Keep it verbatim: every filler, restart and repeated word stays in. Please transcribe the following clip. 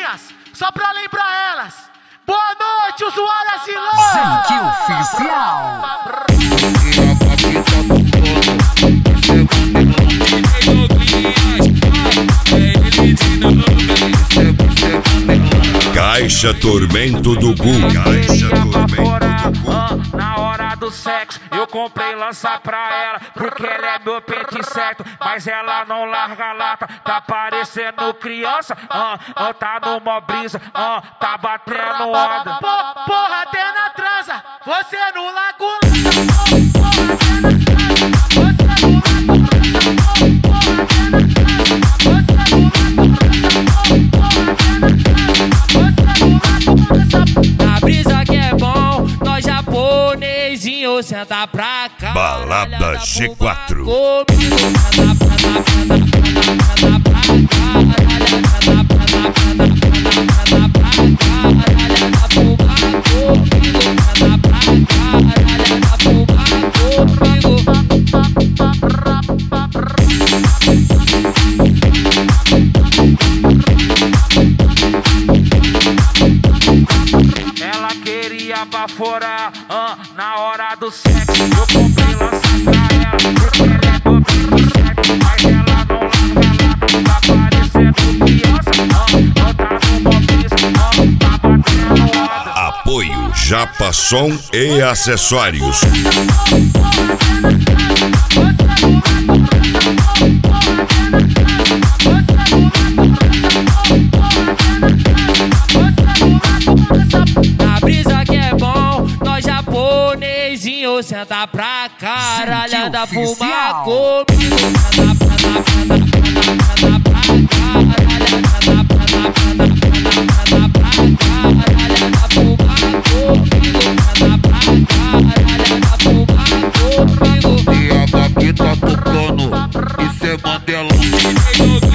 novinhas, só pra lembrar elas. Boa noite, usuárias e loucas. Zenque Oficial. Caixa Tormento do Gu. Caixa Tormento do Gu. Na hora do sexo, eu comprei lança pra ela, porque ela é meu pente certo, mas ela não larga a lata. Tá parecendo criança, ah, ah, tá numa brisa, ah, tá batendo onda. Po, porra, até na transa, você no lago. Na brisa que é bom, nós japonesinho senta pra cá. Balada G quatro. Ela queria baforar, ah, na hora do sexo. Eu comprei lança pra ela, porque ela é meu pente certo, mas ela não larga lá. Tá parecendo criança, ah, ah, tá numa brisa, ah, tá batendo onda. Apoio Japa Som e Acessórios. Na brisa que é bom, nós japonesinho senta pra caralhada, fumar comigo. Senta pra caralhada, fumar comigo. Senta pra caralhada, fumar comigo. E a Baquita tocando, isso é Mandela.